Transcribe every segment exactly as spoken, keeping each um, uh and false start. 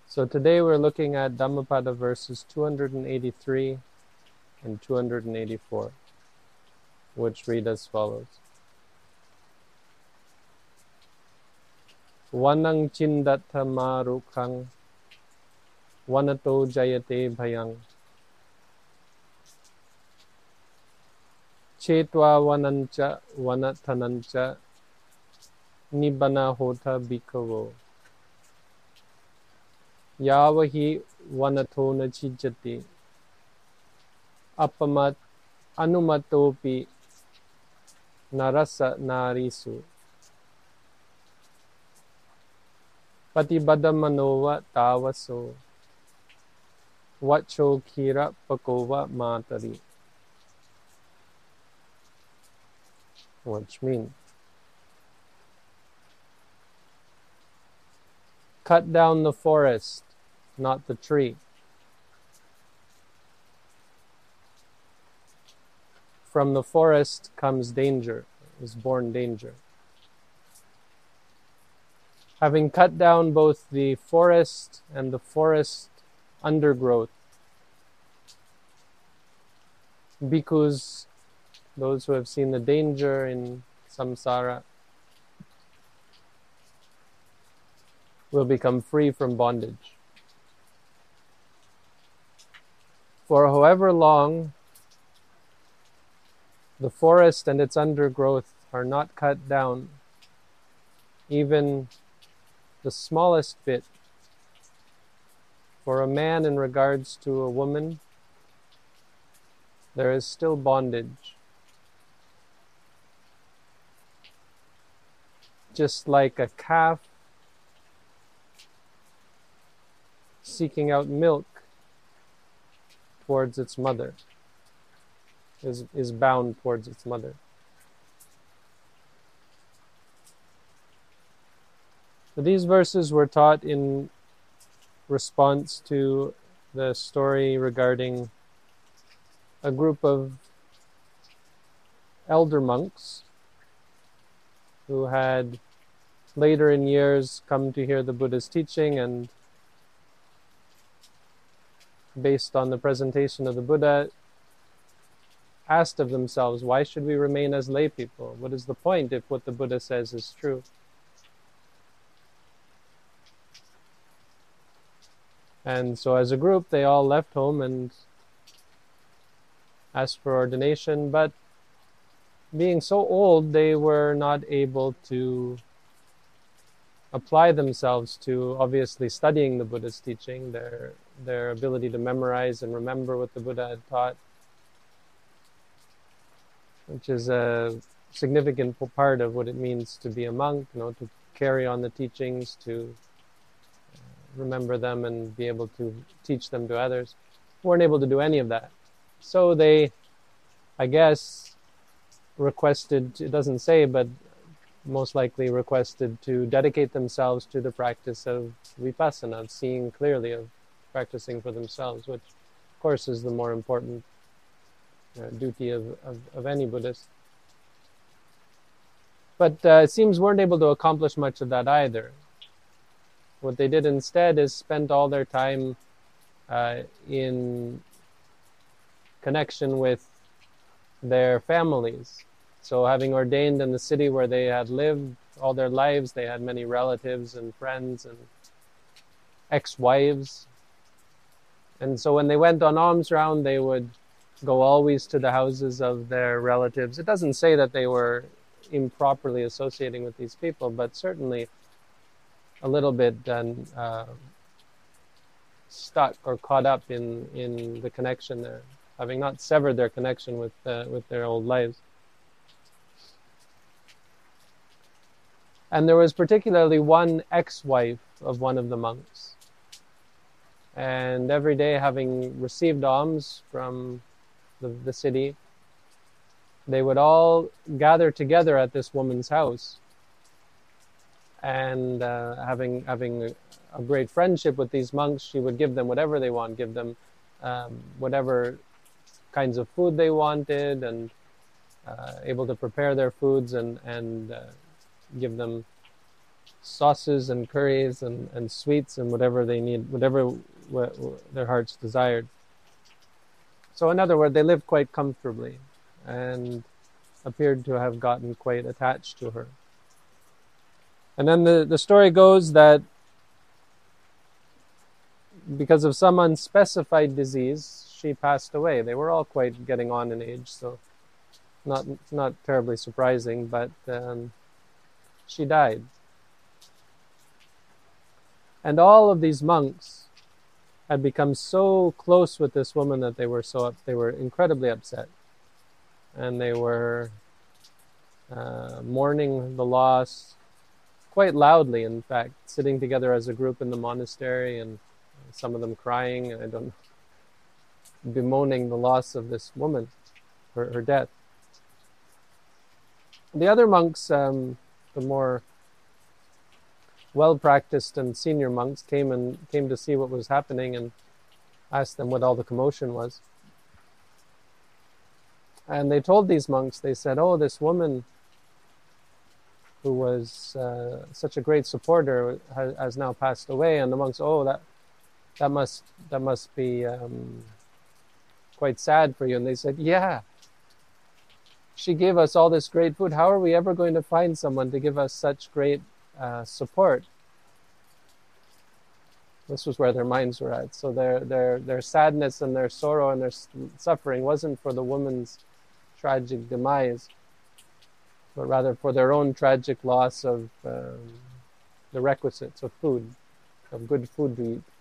So today we're looking at Dhammapada verses two hundred eighty-three and two hundred eighty-four, which read as follows. Vanang chindatha marukhang vanato jayate bhayang chetva vanancha vanathanancha nibbana hota bhikkhavo yavahi vanato na chijjati apamat anumatopi narasa narisu patibadamanova tavaso vacho khira pakova matari. Which means, cut down the forest, not the tree. From the forest comes danger, is born danger. Having cut down both the forest and the forest undergrowth, bhikkhus, those who have seen the danger in samsara, will become free from bondage. For however long the forest and its undergrowth are not cut down, even the smallest bit, for a man in regards to a woman, there is still bondage. Just like a calf seeking out milk towards its mother, is, is bound towards its mother. So these verses were taught in response to the story regarding a group of elder monks who had later in years come to hear the Buddha's teaching, and based on the presentation of the Buddha, asked of themselves, why should we remain as lay people? What is the point if what the Buddha says is true? And so as a group, they all left home and asked for ordination, but being so old, they were not able to apply themselves to obviously studying the Buddha's teaching, their, their ability to memorize and remember what the Buddha had taught, which is a significant part of what it means to be a monk, you know, to carry on the teachings, to remember them and be able to teach them to others. Weren't able to do any of that. So they, I guess, requested, it doesn't say, but most likely requested to dedicate themselves to the practice of vipassana, of seeing clearly, of practicing for themselves, which of course is the more important uh, duty of, of, of any Buddhist. But uh, it seems weren't able to accomplish much of that either. What they did instead is spent all their time uh, in connection with their families. So having ordained in the city where they had lived all their lives, they had many relatives and friends and ex-wives. And so when they went on alms round, they would go always to the houses of their relatives. It doesn't say that they were improperly associating with these people, but certainly a little bit uh, stuck or caught up in, in the connection there, having not severed their connection with uh, with their old lives. And there was particularly one ex-wife of one of the monks. And every day, having received alms from the, the city, they would all gather together at this woman's house. And uh, having having a great friendship with these monks, she would give them whatever they want, give them um, whatever kinds of food they wanted, and uh, able to prepare their foods and, and uh, give them sauces and curries and, and sweets and whatever they need, whatever w- w- their hearts desired. So in other words, they lived quite comfortably and appeared to have gotten quite attached to her. And then the, the story goes that because of some unspecified disease, she passed away. They were all quite getting on in age, so not not terribly surprising, but um, she died. And all of these monks had become so close with this woman that they were so they were incredibly upset, and they were uh, mourning the loss quite loudly. In fact, sitting together as a group in the monastery, and some of them crying. I don't know, bemoaning the loss of this woman, her, her death. The other monks, um, the more well-practiced and senior monks, came and came to see what was happening and asked them what all the commotion was. And they told these monks, they said, "Oh, this woman who was uh, such a great supporter has, has now passed away." And the monks, "Oh, that that must that must be um, quite sad for you." And they said, "Yeah. She gave us all this great food. How are we ever going to find someone to give us such great uh, support?" This was where their minds were at. So their their their sadness and their sorrow and their suffering wasn't for the woman's tragic demise, but rather for their own tragic loss of um, the requisites of food, of good food to eat.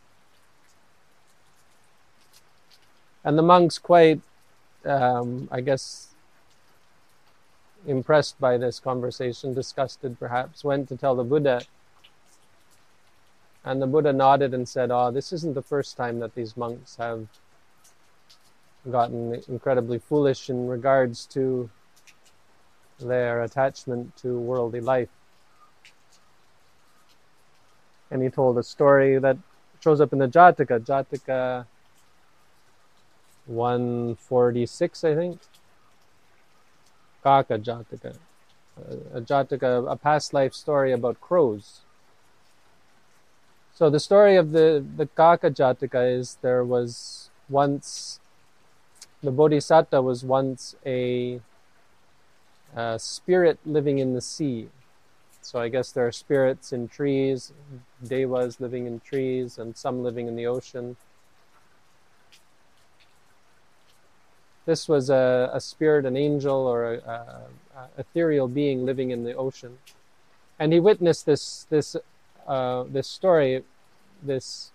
And the monks, quite, um, I guess, impressed by this conversation, disgusted perhaps, went to tell the Buddha. And the Buddha nodded and said, "Oh, this isn't the first time that these monks have gotten incredibly foolish in regards to their attachment to worldly life." And he told a story that shows up in the Jataka, Jataka one forty-six, I think. Kaka Jataka. A Jataka, a past life story about crows. So the story of the, the Kaka Jataka is there was once, the Bodhisattva was once a, a spirit living in the sea. So I guess there are spirits in trees, devas living in trees, and some living in the ocean. This was a, a spirit, an angel, or a, a, a ethereal being living in the ocean, and he witnessed this this uh, this story, this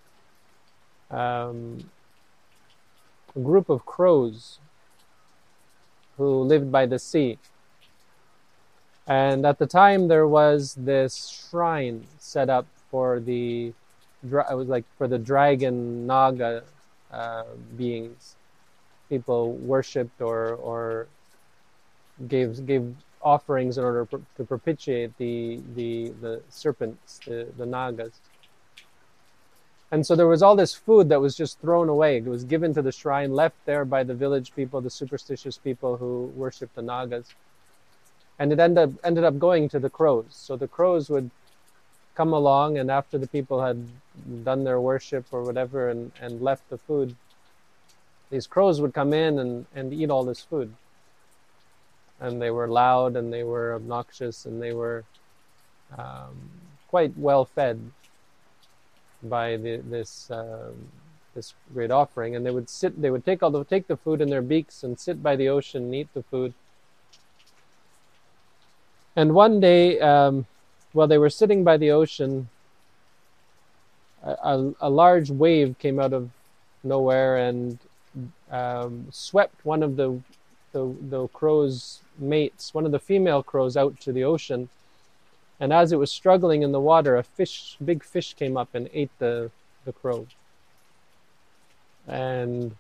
um, group of crows who lived by the sea. And at the time, there was this shrine set up for the it was like for the dragon Naga uh, beings. People worshipped or or gave gave offerings in order to propitiate the the the serpents, the the Nagas. And so there was all this food that was just thrown away. It was given to the shrine, left there by the village people, the superstitious people who worshipped the Nagas. And it ended up, ended up going to the crows. So the crows would come along, and after the people had done their worship or whatever and, and left the food, these crows would come in and, and eat all this food. And they were loud, and they were obnoxious, and they were um, quite well fed by the, this um, this great offering. And they would sit, they would take all the take the food in their beaks and sit by the ocean and eat the food. And one day, um, while they were sitting by the ocean, a, a, a large wave came out of nowhere and um, swept one of the, the the crow's mates, one of the female crows, out to the ocean. And as it was struggling in the water, a fish, big fish, came up and ate the the crow. And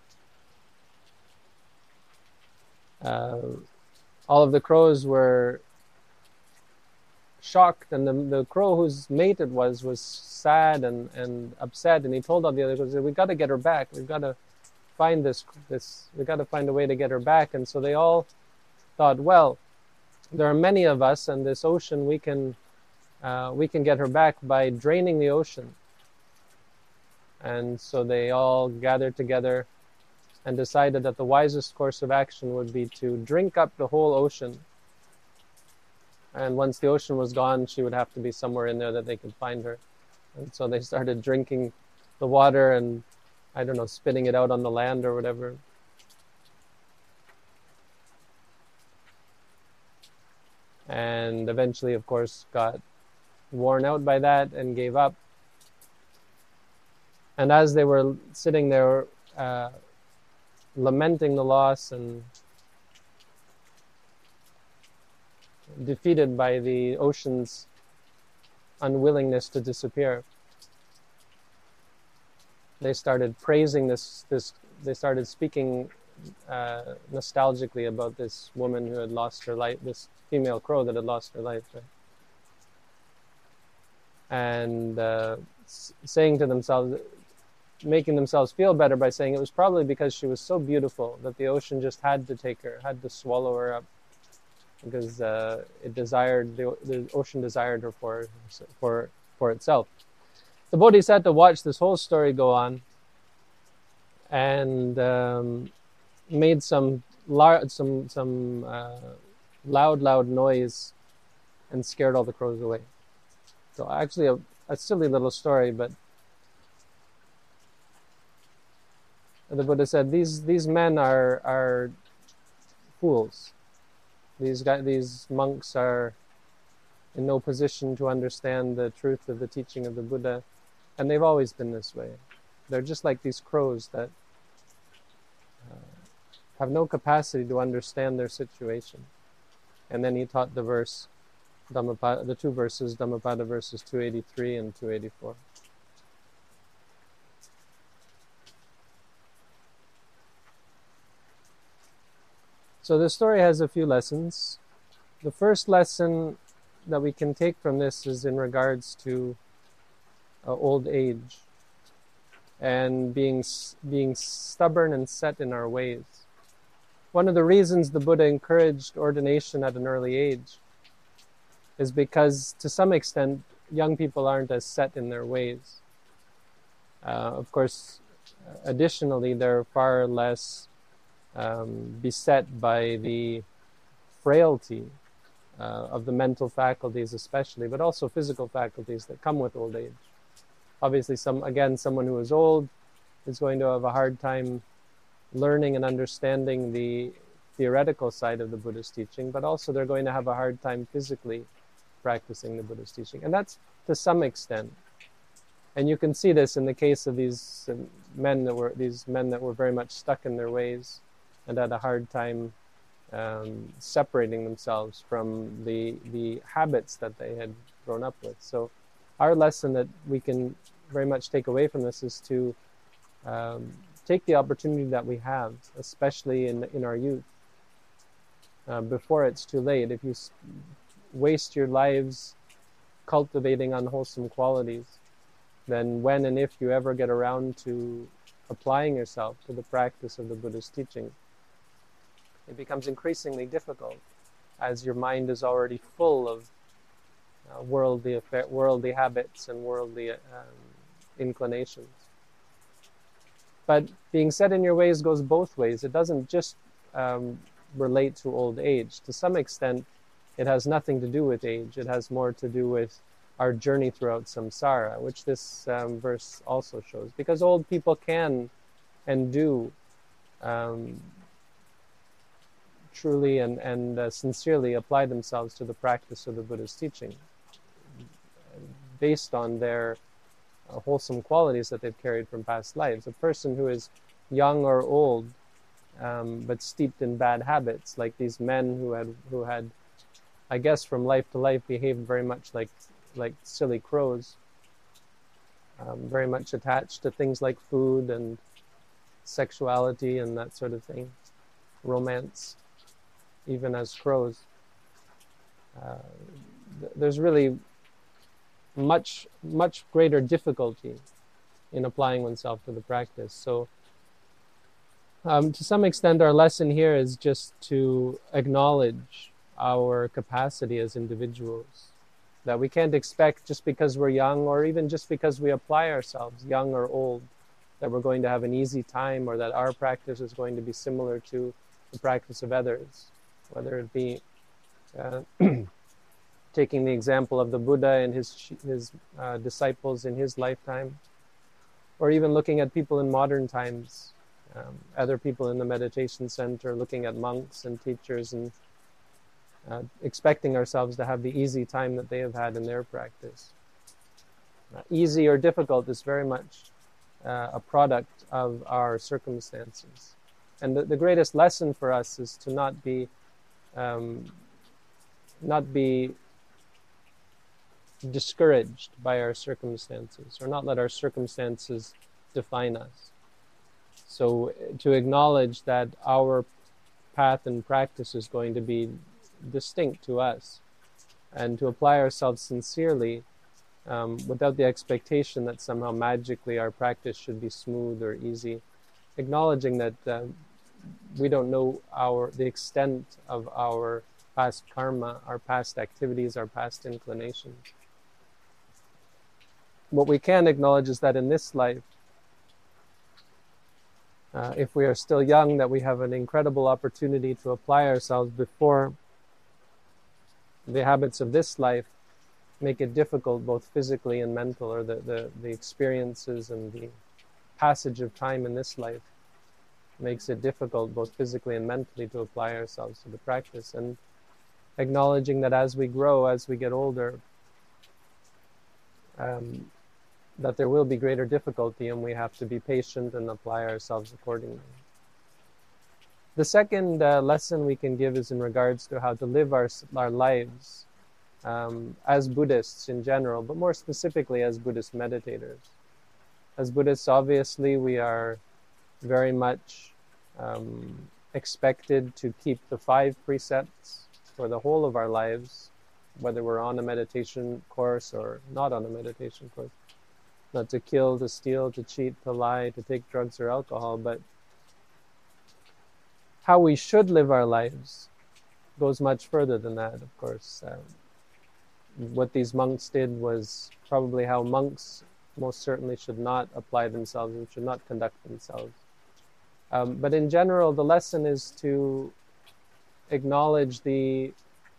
uh, all of the crows were shocked, and the, the crow whose mate it was was sad and, and upset, and he told all the others, "We got to get her back. We've got to find this this. We got to find a way to get her back." And so they all thought, well, there are many of us, and this ocean, we can uh, we can get her back by draining the ocean. And so they all gathered together and decided that the wisest course of action would be to drink up the whole ocean. And once the ocean was gone, she would have to be somewhere in there that they could find her. And so they started drinking the water and, I don't know, spitting it out on the land or whatever. And eventually, of course, got worn out by that and gave up. And as they were sitting there uh, lamenting the loss and defeated by the ocean's unwillingness to disappear, they started praising this, this they started speaking uh, nostalgically about this woman who had lost her life, this female crow that had lost her life, right? And uh, s- saying to themselves, making themselves feel better by saying it was probably because she was so beautiful that the ocean just had to take her, had to swallow her up, because uh, it desired the, the ocean desired her for for for itself. The Bodhisattva watched this whole story go on, and um, made some lar- some some uh, loud loud noise, and scared all the crows away. So actually, a, a silly little story, but the Buddha said these these men are are fools. These guys, these monks are in no position to understand the truth of the teaching of the Buddha, and they've always been this way. They're just like these crows that uh, have no capacity to understand their situation. And then he taught the verse, Dhammapada, the two verses, Dhammapada verses two eighty-three and two eighty-four. So the story has a few lessons. The first lesson that we can take from this is in regards to uh, old age and being being stubborn and set in our ways. One of the reasons the Buddha encouraged ordination at an early age is because, to some extent, young people aren't as set in their ways. Uh, of course, additionally, they're far less um, beset by the frailty uh, of the mental faculties especially, but also physical faculties that come with old age. Obviously, some again, someone who is old is going to have a hard time learning and understanding the theoretical side of the Buddhist teaching, but also they're going to have a hard time physically practicing the Buddhist teaching. And that's to some extent. And you can see this in the case of these uh, men that were these men that were very much stuck in their ways and had a hard time um, separating themselves from the the habits that they had grown up with. So our lesson that we can very much take away from this is to um, take the opportunity that we have, especially in in our youth, uh, before it's too late. If you s- waste your lives cultivating unwholesome qualities, then when and if you ever get around to applying yourself to the practice of the Buddhist teaching, it becomes increasingly difficult, as your mind is already full of uh, worldly affair, worldly habits and worldly um, inclinations. But being set in your ways goes both ways. It doesn't just um, relate to old age. To some extent, it has nothing to do with age. It has more to do with our journey throughout samsara, which this um, verse also shows. Because old people can and do um, truly and, and uh, sincerely apply themselves to the practice of the Buddha's teaching based on their uh, wholesome qualities that they've carried from past lives. A person who is young or old, um, but steeped in bad habits, like these men who had, who had, I guess, from life to life, behaved very much like like silly crows, um, very much attached to things like food and sexuality and that sort of thing, romance, even as crows. Uh, th- there's really much, much greater difficulty in applying oneself to the practice. So um, to some extent, our lesson here is just to acknowledge our capacity as individuals that we can't expect just because we're young, or even just because we apply ourselves, young or old, that we're going to have an easy time, or that our practice is going to be similar to the practice of others, whether it be uh, taking the example of the Buddha and his his uh, disciples in his lifetime, or even looking at people in modern times, um, other people in the meditation center, looking at monks and teachers, and uh, expecting ourselves to have the easy time that they have had in their practice. Uh, easy or difficult is very much uh, a product of our circumstances. And the, the greatest lesson for us is to not be um, not be discouraged by our circumstances, or not let our circumstances define us. So to acknowledge that our path and practice is going to be distinct to us, and to apply ourselves sincerely, um, without the expectation that somehow magically our practice should be smooth or easy, acknowledging that uh, we don't know our the extent of our past karma, our past activities, our past inclinations. What we can acknowledge is that in this life, uh, if we are still young, that we have an incredible opportunity to apply ourselves before the habits of this life make it difficult, both physically and mental, or the, the, the experiences and the passage of time in this life makes it difficult, both physically and mentally, to apply ourselves to the practice. And acknowledging that as we grow, as we get older, um, that there will be greater difficulty, and we have to be patient and apply ourselves accordingly. The second uh, lesson we can give is in regards to how to live our, our lives um, as Buddhists in general, but more specifically as Buddhist meditators. As Buddhists, obviously, we are very much um, expected to keep the five precepts for the whole of our lives, whether we're on a meditation course or not on a meditation course. Not to kill, to steal, to cheat, to lie, to take drugs or alcohol, but how we should live our lives goes much further than that, of course. Um, what these monks did was probably how monks most certainly should not apply themselves and should not conduct themselves. Um, but in general, the lesson is to acknowledge the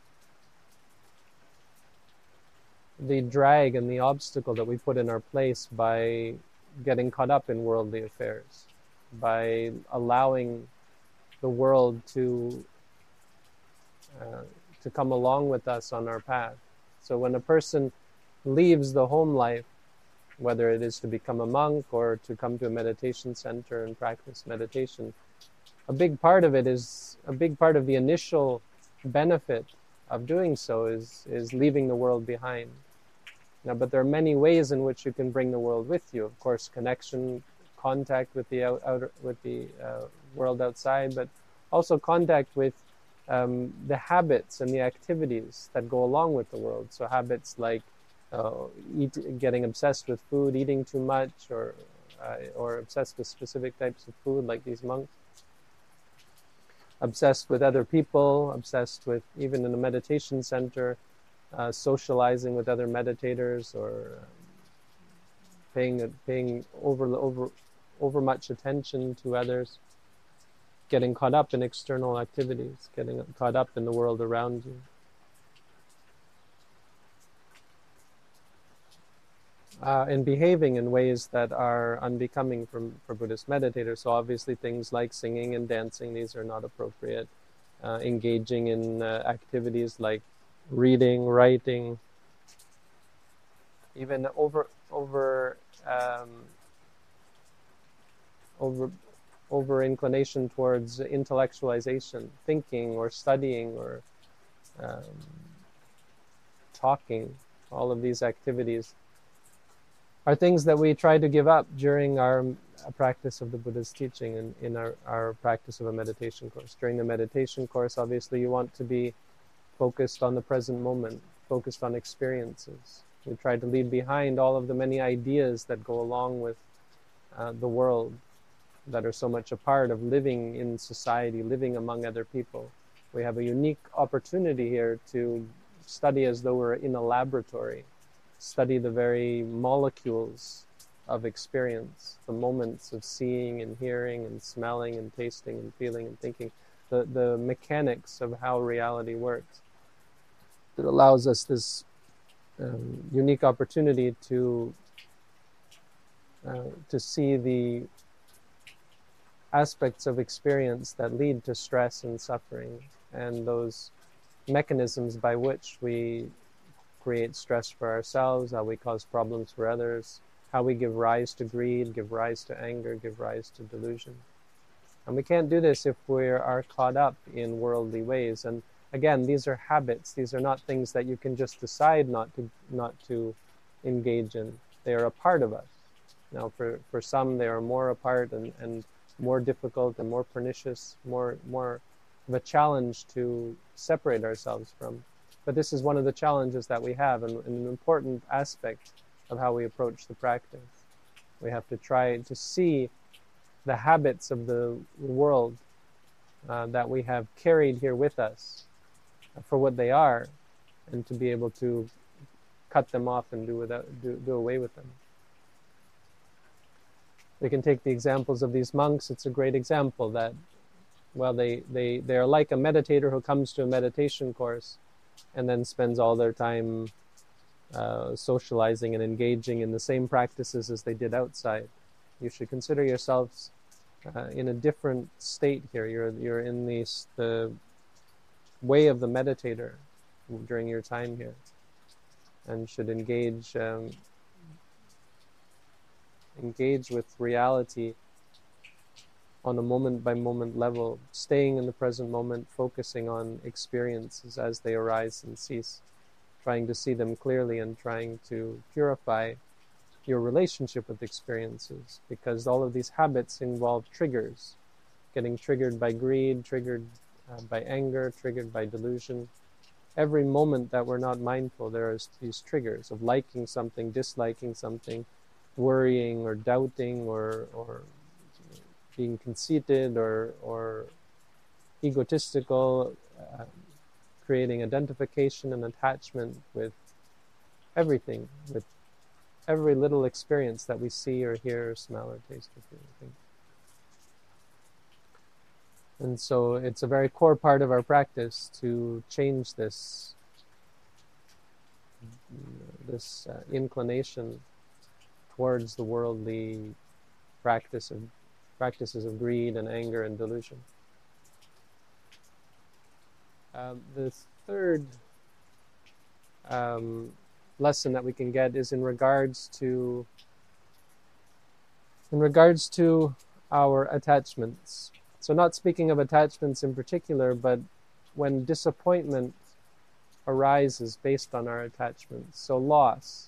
the drag and the obstacle that we put in our place by getting caught up in worldly affairs, by allowing the world to uh, to come along with us on our path. So when a person leaves the home life, whether it is to become a monk or to come to a meditation center and practice meditation, a big part of it is, a big part of the initial benefit of doing so is, is leaving the world behind. Now, but there are many ways in which you can bring the world with you. Of course, connection, contact with the out, outer, with the uh, world outside, but also contact with um, the habits and the activities that go along with the world. So habits like uh, eat, getting obsessed with food, eating too much, or uh, or obsessed with specific types of food, like these monks. Obsessed with other people, obsessed with, even in a meditation center, Uh, socializing with other meditators, or um, paying paying over over over much attention to others, getting caught up in external activities, getting caught up in the world around you. Uh, and behaving in ways that are unbecoming from, for Buddhist meditators. So obviously things like singing and dancing, these are not appropriate. Uh, engaging in uh, activities like reading, writing, even over over um, over over inclination towards intellectualization, thinking or studying or um, talking. All of these activities are things that we try to give up during our uh, practice of the Buddha's teaching and in our, our practice of a meditation course. During the meditation course, obviously you want to be focused on the present moment, focused on experiences. We try to leave behind all of the many ideas that go along with uh, the world, that are so much a part of living in society, living among other people. We have a unique opportunity here to study as though we're in a laboratory, study the very molecules of experience, the moments of seeing and hearing and smelling and tasting and feeling and thinking, the, the mechanics of how reality works. It allows us this um, unique opportunity to uh, to see the aspects of experience that lead to stress and suffering, and those mechanisms by which we create stress for ourselves, how we cause problems for others, how we give rise to greed, give rise to anger, give rise to delusion. And we can't do this if we are caught up in worldly ways. And again, these are habits. These are not things that you can just decide not to not to engage in. They are a part of us. Now, for, for some, they are more a part and, and more difficult and more pernicious, more more of a challenge to separate ourselves from. But this is one of the challenges that we have, and, and an important aspect of how we approach the practice. We have to try to see the habits of the world uh, that we have carried here with us for what they are, and to be able to cut them off and do without do, do away with them. We can take the examples of these monks. It's a great example that, well, they, they, they're like a meditator who comes to a meditation course and then spends all their time uh, socializing and engaging in the same practices as they did outside. You should consider yourselves uh, in a different state here. You're, you're in the, the way of the meditator during your time here, and should engage um, engage with reality on a moment-by-moment level, staying in the present moment, focusing on experiences as they arise and cease, trying to see them clearly and trying to purify your relationship with experiences, because all of these habits involve triggers, getting triggered by greed, triggered uh, by anger, triggered by delusion. Every moment that we're not mindful, there are these triggers of liking something, disliking something, worrying or doubting or or being conceited or or egotistical, uh, creating identification and attachment with everything, with every little experience that we see or hear or smell or taste or feel or think. And so it's a very core part of our practice to change this this uh, inclination towards the worldly practice of practices of greed and anger and delusion. Um, the third um, lesson that we can get is in regards to in regards to our attachments. So not speaking of attachments in particular, but when disappointment arises based on our attachments, so loss.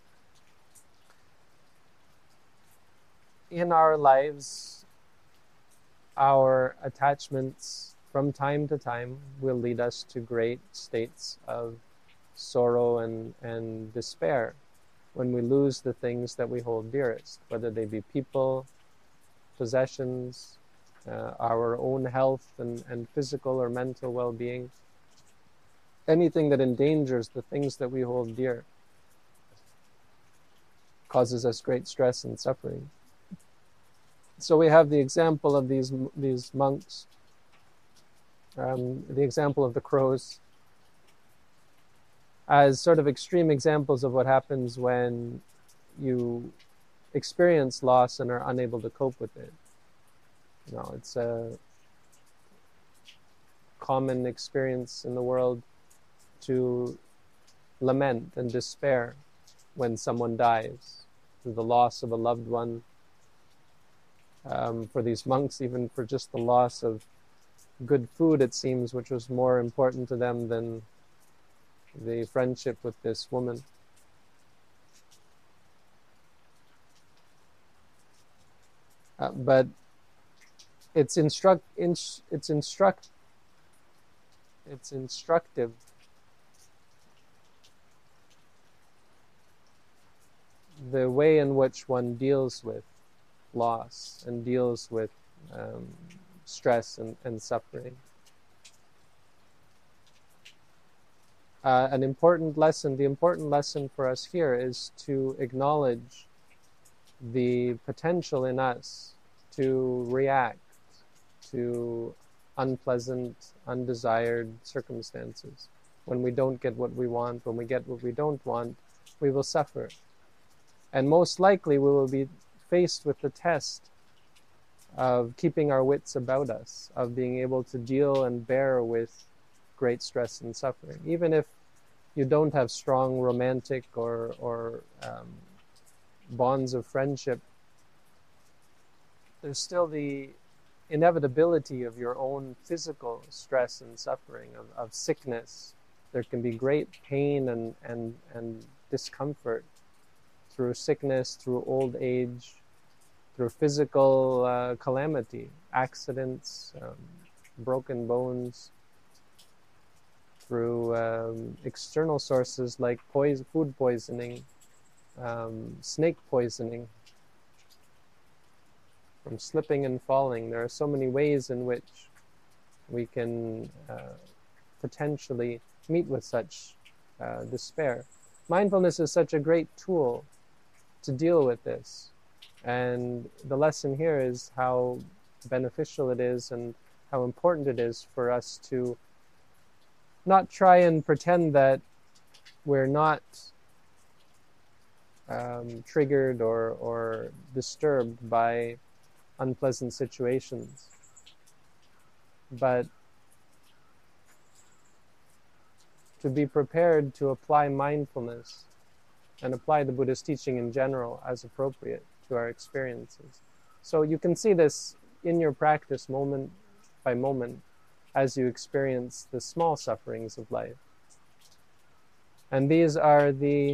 In our lives, our attachments from time to time will lead us to great states of sorrow and, and despair when we lose the things that we hold dearest, whether they be people, possessions, uh, our own health and, and physical or mental well-being, anything that endangers the things that we hold dear causes us great stress and suffering. So we have the example of these these monks, um, the example of the crows, as sort of extreme examples of what happens when you experience loss and are unable to cope with it. You know, it's a common experience in the world to lament and despair when someone dies, through the loss of a loved one. Um, for these monks, even for just the loss of good food, it seems, which was more important to them than the friendship with this woman. Uh, but it's instruct, in, it's instruct, it's instructive the way in which one deals with loss and deals with um, stress and, and suffering. uh, an important lesson, the important lesson for us here is to acknowledge the potential in us to react to unpleasant, undesired circumstances. When we don't get what we want, when we get what we don't want, we will suffer. And most likely we will be faced with the test of keeping our wits about us, of being able to deal and bear with great stress and suffering. Even if you don't have strong romantic or, or um, bonds of friendship, there's still the inevitability of your own physical stress and suffering, of, of sickness. There can be great pain and, and, and discomfort through sickness, through old age, through physical uh, calamity, accidents, um, broken bones, through um, external sources like poison, food poisoning, um, snake poisoning, from slipping and falling. There are so many ways in which we can uh, potentially meet with such uh, despair. Mindfulness is such a great tool to deal with this. And the lesson here is how beneficial it is and how important it is for us to not try and pretend that we're not um, triggered or, or disturbed by unpleasant situations, but to be prepared to apply mindfulness and apply the Buddhist teaching in general as appropriate to our experiences. So you can see this in your practice moment by moment as you experience the small sufferings of life. And these are the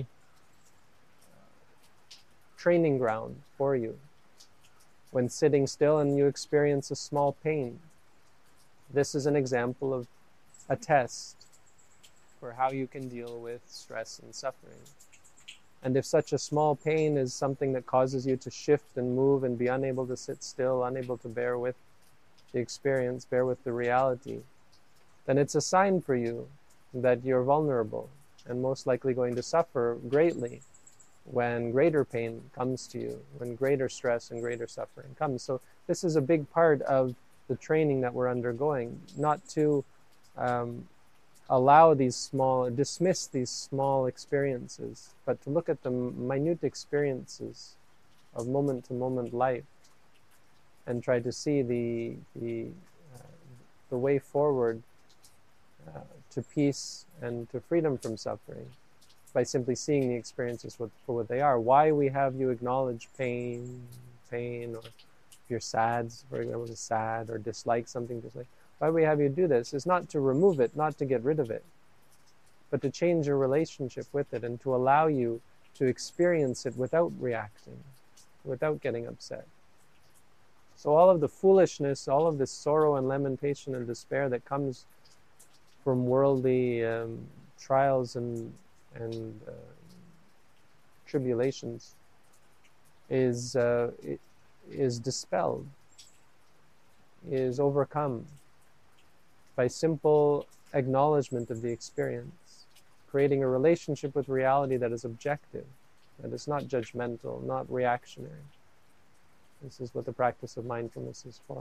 training ground for you. When sitting still and you experience a small pain, this is an example of a test for how you can deal with stress and suffering. And if such a small pain is something that causes you to shift and move and be unable to sit still, unable to bear with the experience, bear with the reality, then it's a sign for you that you're vulnerable and most likely going to suffer greatly when greater pain comes to you, when greater stress and greater suffering comes. So this is a big part of the training that we're undergoing, not to um, allow these small, dismiss these small experiences, but to look at the minute experiences of moment-to-moment life and try to see the the, uh, the way forward uh, to peace and to freedom from suffering by simply seeing the experiences for what they are. Why we have you acknowledge pain, pain, or if you're sad, for example, sad or dislike something, dislike. Why we have you do this is not to remove it, not to get rid of it, but to change your relationship with it and to allow you to experience it without reacting, without getting upset. So all of the foolishness, all of this sorrow and lamentation and despair that comes from worldly um, trials and and uh, tribulations is uh, is dispelled, is overcome by simple acknowledgement of the experience, creating a relationship with reality that is objective, that is not judgmental, not reactionary. This is what the practice of mindfulness is for.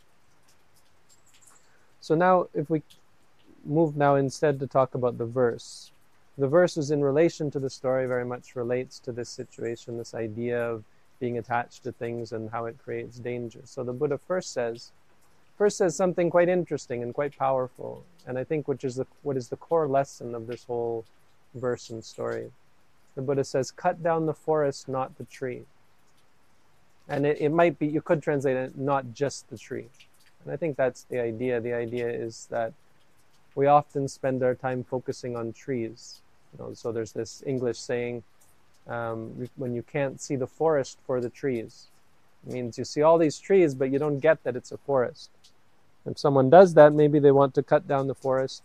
So now, if we move now instead to talk about the verse. The verse is in relation to the story, very much relates to this situation, this idea of being attached to things and how it creates danger. So the Buddha first says, first says something quite interesting and quite powerful, and I think which is the, what is the core lesson of this whole verse and story. The Buddha says, cut down the forest, not the tree. And it, it might be, you could translate it, not just the tree. And I think that's the idea. The idea is that we often spend our time focusing on trees. You know, so there's this English saying, um, when you can't see the forest for the trees. It means you see all these trees, but you don't get that it's a forest. If someone does that, maybe they want to cut down the forest,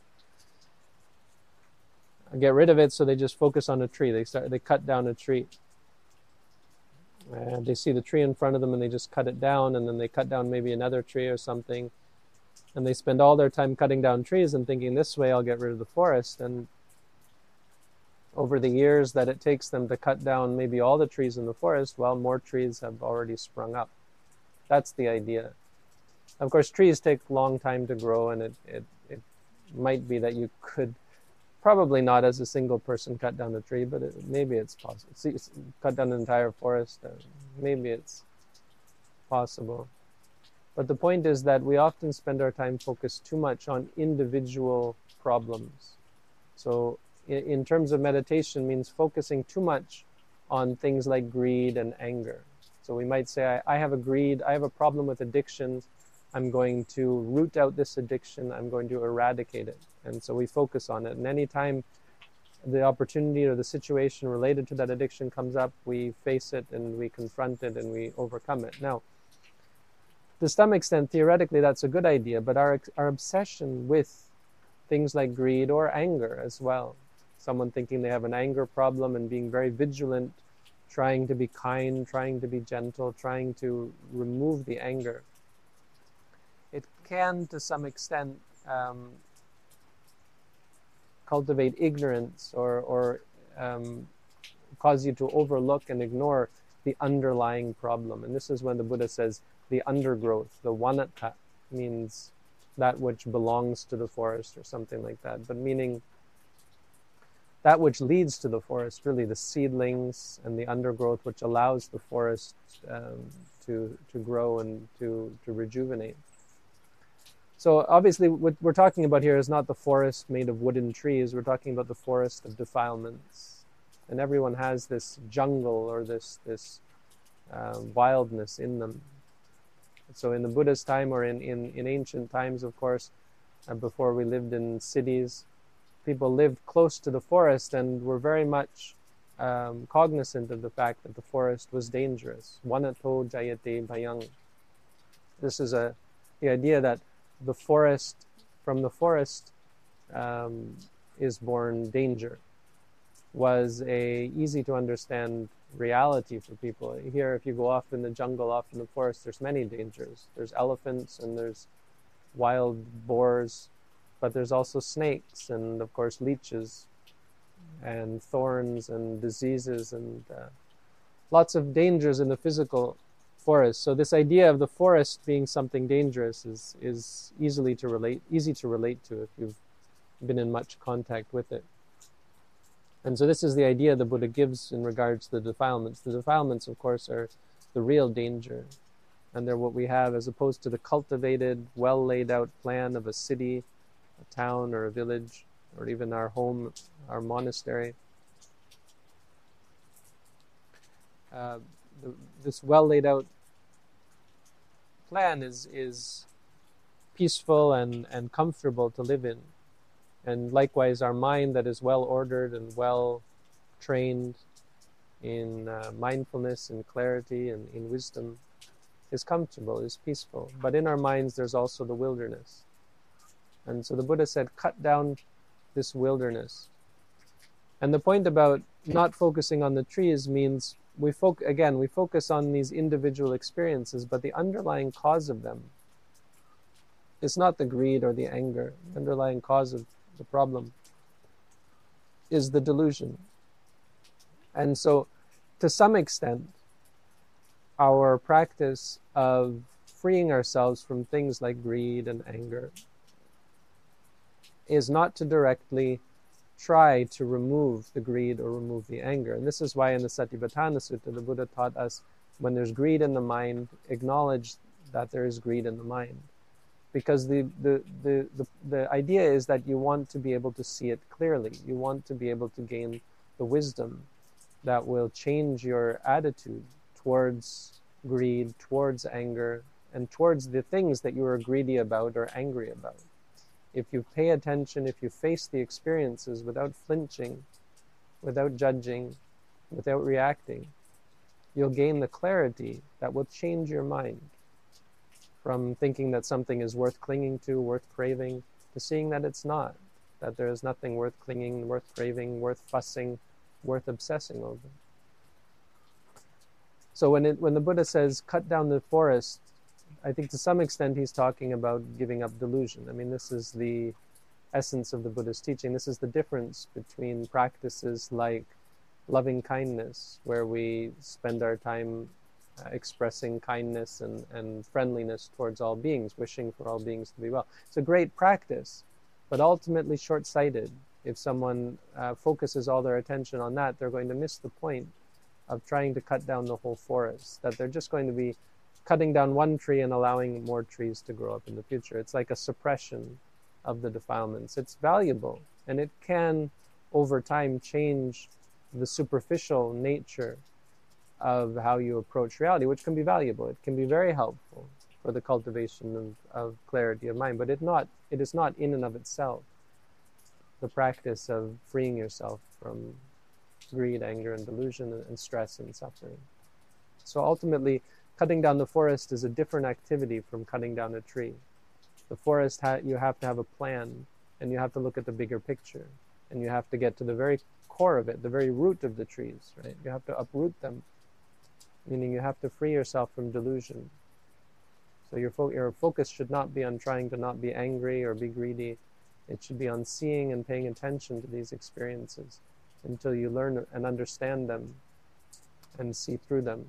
get rid of it, so they just focus on a tree. They start, they cut down a tree. And they see the tree in front of them and they just cut it down, and then they cut down maybe another tree or something. And they spend all their time cutting down trees and thinking, this way I'll get rid of the forest. And over the years that it takes them to cut down maybe all the trees in the forest, well, more trees have already sprung up. That's the idea. Of course, trees take a long time to grow, and it, it, it might be that you could, probably not as a single person, cut down a tree, but it, maybe it's possible. See, cut down an entire forest, uh, maybe it's possible. But the point is that we often spend our time focused too much on individual problems. So in, in terms of meditation, means focusing too much on things like greed and anger. So we might say, I, I have a greed, I have a problem with addiction, I'm going to root out this addiction, I'm going to eradicate it. And so we focus on it. And anytime the opportunity or the situation related to that addiction comes up, we face it and we confront it and we overcome it. Now, to some extent, theoretically, that's a good idea, but our, our obsession with things like greed or anger as well, someone thinking they have an anger problem and being very vigilant, trying to be kind, trying to be gentle, trying to remove the anger, it can, to some extent, um, cultivate ignorance or, or um, cause you to overlook and ignore the underlying problem. And this is when the Buddha says the undergrowth, the vanatta, means that which belongs to the forest or something like that, but meaning that which leads to the forest, really the seedlings and the undergrowth which allows the forest um, to, to grow and to, to rejuvenate. So obviously what we're talking about here is not the forest made of wooden trees, we're talking about the forest of defilements. And everyone has this jungle or this, this uh, wildness in them. So in the Buddha's time or in, in, in ancient times, of course, uh, before we lived in cities, people lived close to the forest and were very much um, cognizant of the fact that the forest was dangerous. Vanato jayate bhayang. This is a, the idea that the forest, from the forest um, is born danger, was a easy to understand reality for people. Here, if you go off in the jungle, off in the forest, there's many dangers. There's elephants and there's wild boars, but there's also snakes and, of course, leeches and thorns and diseases and uh, lots of dangers in the physical forest. So this idea of the forest being something dangerous is is easily to relate, easy to relate to if you've been in much contact with it. And so this is the idea the Buddha gives in regards to the defilements. The defilements, of course, are the real danger. And they're what we have as opposed to the cultivated, well laid out plan of a city, a town, or a village, or even our home, our monastery. Uh, the, this well laid out plan is, is peaceful and, and comfortable to live in. And likewise, our mind that is well ordered and well trained in uh, mindfulness and clarity and in wisdom is comfortable, is peaceful. But in our minds, there's also the wilderness. And so the Buddha said, cut down this wilderness. And the point about not focusing on the trees means, we fo- again, we focus on these individual experiences, but the underlying cause of them is not the greed or the anger. The underlying cause of the problem is the delusion. And so, to some extent, our practice of freeing ourselves from things like greed and anger is not to directly try to remove the greed or remove the anger. And this is why in the Satipatthana Sutta, the Buddha taught us, when there's greed in the mind, acknowledge that there is greed in the mind. Because the, the, the, the, the idea is that you want to be able to see it clearly. You want to be able to gain the wisdom that will change your attitude towards greed, towards anger, and towards the things that you are greedy about or angry about. If you pay attention, if you face the experiences without flinching, without judging, without reacting, you'll gain the clarity that will change your mind from thinking that something is worth clinging to, worth craving, to seeing that it's not, that there is nothing worth clinging, worth craving, worth fussing, worth obsessing over. So when it, when the Buddha says, cut down the forest, I think to some extent he's talking about giving up delusion. I mean, this is the essence of the Buddha's teaching. This is the difference between practices like loving kindness, where we spend our time uh, expressing kindness and, and friendliness towards all beings, wishing for all beings to be well. It's a great practice, but ultimately short-sighted. If someone uh, focuses all their attention on that, they're going to miss the point of trying to cut down the whole forest, that they're just going to be cutting down one tree and allowing more trees to grow up in the future. It's like a suppression of the defilements. It's valuable, and it can, over time, change the superficial nature of how you approach reality, which can be valuable. It can be very helpful for the cultivation of, of clarity of mind, but it not it is not in and of itself the practice of freeing yourself from greed, anger, and delusion, and, and stress and suffering. So ultimately, cutting down the forest is a different activity from cutting down a tree. The forest, ha- you have to have a plan, and you have to look at the bigger picture, and you have to get to the very core of it, the very root of the trees, right? You have to uproot them, meaning you have to free yourself from delusion. So your, fo- your focus should not be on trying to not be angry or be greedy. It should be on seeing and paying attention to these experiences until you learn and understand them and see through them.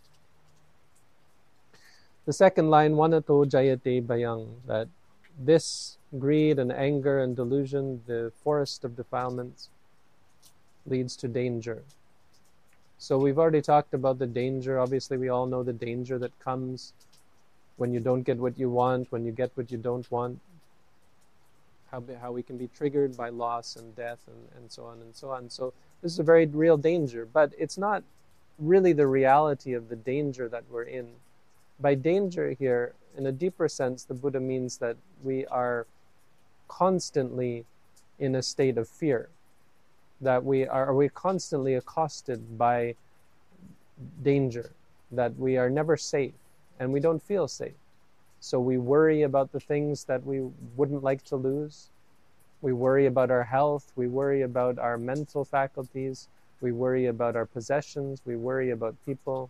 The second line, Wanato Jayate Bayang, that this greed and anger and delusion, the forest of defilements, leads to danger. So we've already talked about the danger. Obviously, we all know the danger that comes when you don't get what you want, when you get what you don't want, how, how we can be triggered by loss and death and, and so on and so on. So this is a very real danger, but it's not really the reality of the danger that we're in. By danger here, in a deeper sense, the Buddha means that we are constantly in a state of fear, that we are, are we constantly accosted by danger, that we are never safe, and we don't feel safe. So we worry about the things that we wouldn't like to lose. We worry about our health. We worry about our mental faculties. We worry about our possessions. We worry about people.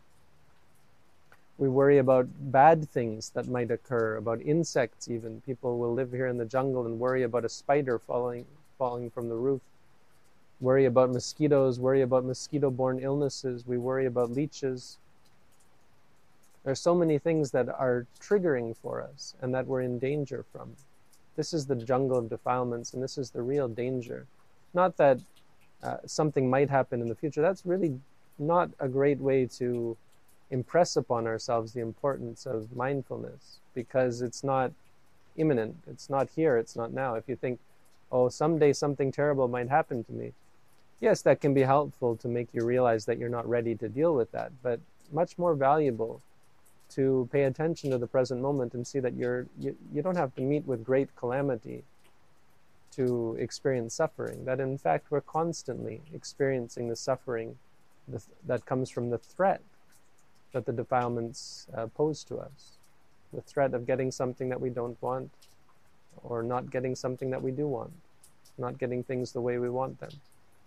We worry about bad things that might occur, about insects even. People will live here in the jungle and worry about a spider falling falling from the roof. Worry about mosquitoes, worry about mosquito-borne illnesses. We worry about leeches. There are so many things that are triggering for us and that we're in danger from. This is the jungle of defilements, and this is the real danger. Not that uh, something might happen in the future. That's really not a great way to impress upon ourselves the importance of mindfulness, because it's not imminent. It's not here. It's not now. If you think, oh, someday something terrible might happen to me, yes, that can be helpful to make you realize that you're not ready to deal with that, but much more valuable to pay attention to the present moment and see that you're you, you don't have to meet with great calamity to experience suffering, that in fact we're constantly experiencing the suffering the, that comes from the threat that the defilements uh, pose to us, the threat of getting something that we don't want, or not getting something that we do want, not getting things the way we want them.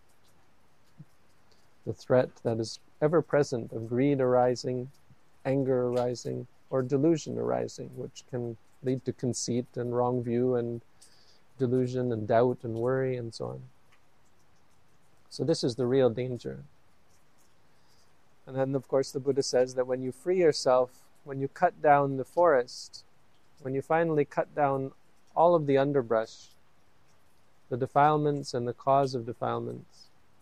The threat that is ever present of greed arising, anger arising, or delusion arising, which can lead to conceit and wrong view and delusion and doubt and worry and so on. So this is the real danger. And then, of course, the Buddha says that when you free yourself, when you cut down the forest, when you finally cut down all of the underbrush, the defilements and the cause of defilements,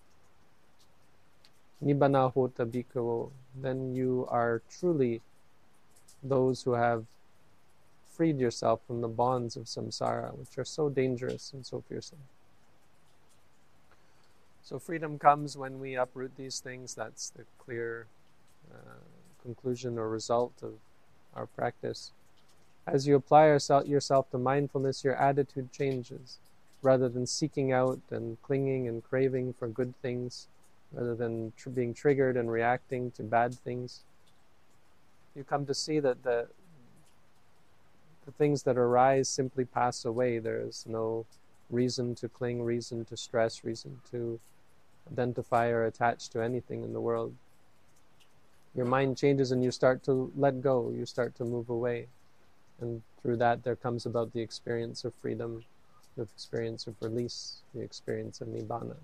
Nibbana hota bhikkhavo, then you are truly those who have freed yourself from the bonds of samsara, which are so dangerous and so fearsome. So freedom comes when we uproot these things. That's the clear uh, conclusion or result of our practice. As you apply yourself, yourself to mindfulness, your attitude changes. Rather than seeking out and clinging and craving for good things, rather than tr- being triggered and reacting to bad things, you come to see that the the things that arise simply pass away. There is no reason to cling, reason to stress, reason to identify or attach to anything in the world. Your mind changes and you start to let go, you start to move away. And through that there comes about the experience of freedom the experience of release, the experience of Nibbana.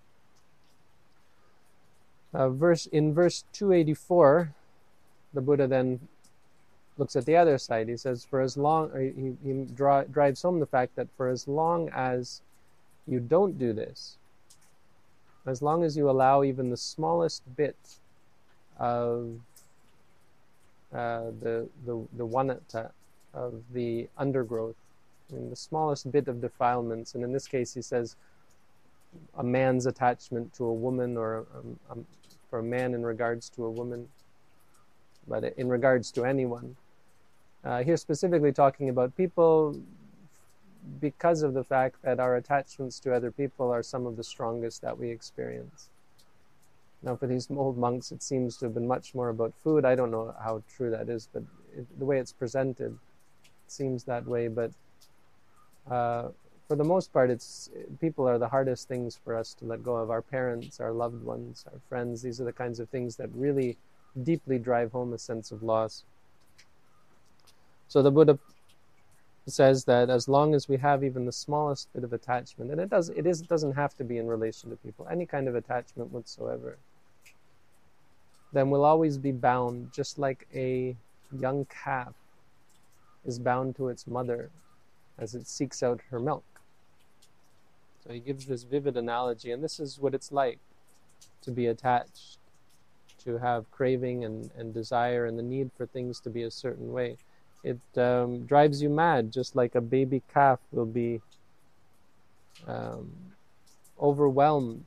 Uh, verse in verse two eighty-four, the Buddha then looks at the other side. He says, for as long, he, he draw, drives home the fact that for as long as you don't do this, as long as you allow even the smallest bit of uh, the, the, the wanatta, of the undergrowth, I mean, the smallest bit of defilements, and in this case he says a man's attachment to a woman, or a, a, for a man in regards to a woman, but in regards to anyone. Uh, here specifically talking about people, because of the fact that our attachments to other people are some of the strongest that we experience. Now for these old monks it seems to have been much more about food. I don't know how true that is, but it, the way it's presented it seems that way. But uh, for the most part, it's people are the hardest things for us to let go of. Our parents, our loved ones, our friends, these are the kinds of things that really deeply drive home a sense of loss. So the Buddha says that as long as we have even the smallest bit of attachment, and it does it is doesn't have to be in relation to people, any kind of attachment whatsoever, then we'll always be bound, just like a young calf is bound to its mother as it seeks out her milk. So he gives this vivid analogy, and this is what it's like to be attached, to have craving and, and desire and the need for things to be a certain way. It um, drives you mad, just like a baby calf will be um, overwhelmed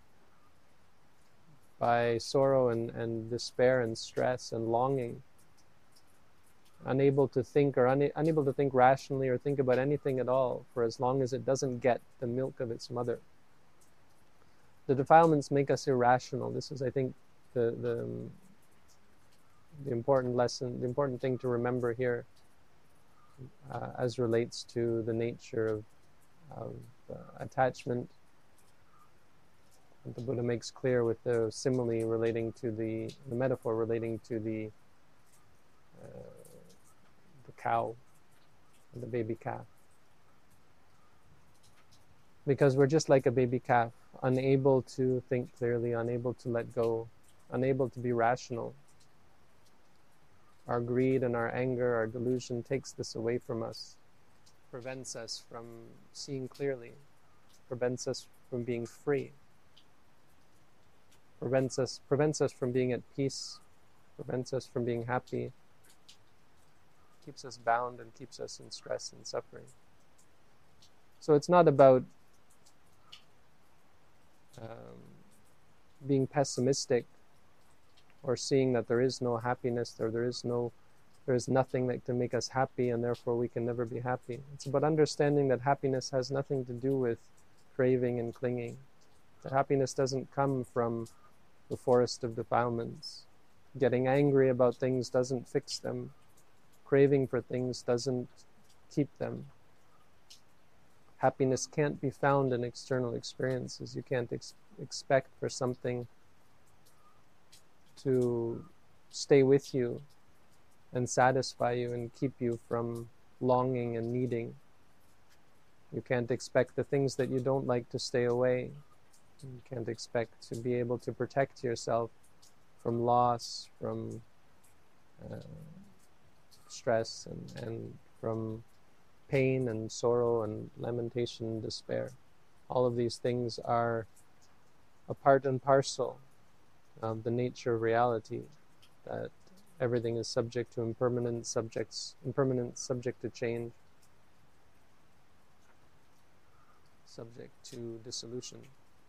by sorrow and, and despair and stress and longing, unable to think or una- unable to think rationally or think about anything at all for as long as it doesn't get the milk of its mother. The defilements make us irrational. This is, I think, the the the important lesson, the important thing to remember here, uh, as relates to the nature of, of uh, attachment. And the Buddha makes clear with the simile relating to the, the metaphor relating to the uh, the cow and the baby calf. Because we're just like a baby calf, unable to think clearly, unable to let go, unable to be rational. Our greed and our anger, our delusion takes this away from us, prevents us from seeing clearly, prevents us from being free, prevents us, prevents us from being at peace, prevents us from being happy, keeps us bound and keeps us in stress and suffering. So it's not about um, being pessimistic or seeing that there is no happiness, or there is no, there is nothing that can make us happy, and therefore we can never be happy. It's about understanding that happiness has nothing to do with craving and clinging. That happiness doesn't come from the forest of defilements. Getting angry about things doesn't fix them. Craving for things doesn't keep them. Happiness can't be found in external experiences. You can't ex- expect for something to stay with you and satisfy you and keep you from longing and needing. You can't expect the things that you don't like to stay away. You can't expect to be able to protect yourself from loss, from uh, stress, and, and from pain and sorrow and lamentation and despair. All of these things are a part and parcel of the nature of reality, that everything is subject to impermanence, subjects, impermanence, subject to change, subject to dissolution.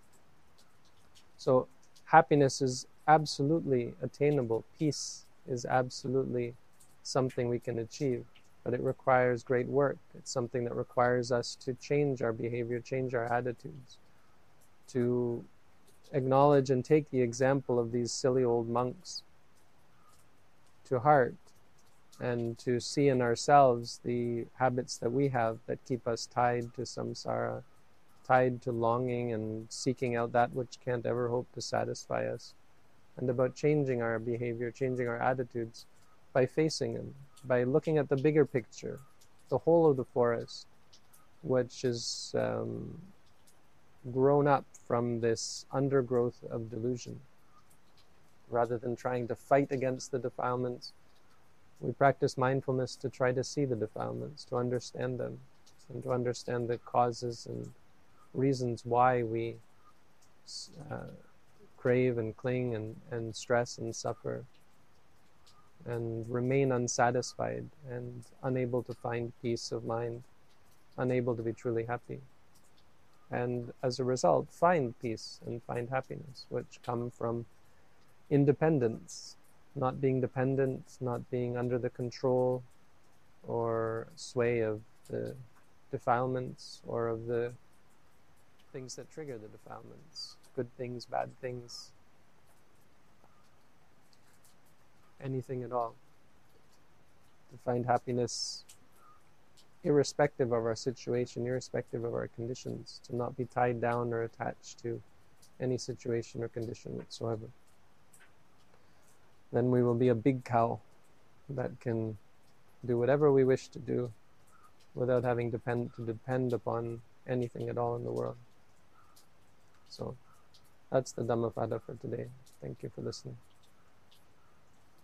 So happiness is absolutely attainable. Peace is absolutely something we can achieve, but it requires great work. It's something that requires us to change our behavior, change our attitudes, to acknowledge and take the example of these silly old monks to heart, and to see in ourselves the habits that we have that keep us tied to samsara, tied to longing and seeking out that which can't ever hope to satisfy us, and about changing our behavior, changing our attitudes by facing them, by looking at the bigger picture, the whole of the forest, which is um, grown up from this undergrowth of delusion. Rather than trying to fight against the defilements, we practice mindfulness to try to see the defilements, to understand them, and to understand the causes and reasons why we uh, crave and cling and, and stress and suffer and remain unsatisfied and unable to find peace of mind, unable to be truly happy. And as a result, find peace and find happiness, which come from independence, not being dependent, not being under the control or sway of the defilements or of the things that trigger the defilements, good things, bad things, anything at all. To find happiness irrespective of our situation, irrespective of our conditions, to not be tied down or attached to any situation or condition whatsoever. Then we will be a big cow that can do whatever we wish to do without having depend, to depend upon anything at all in the world. So that's the Dhammapada for today. Thank you for listening.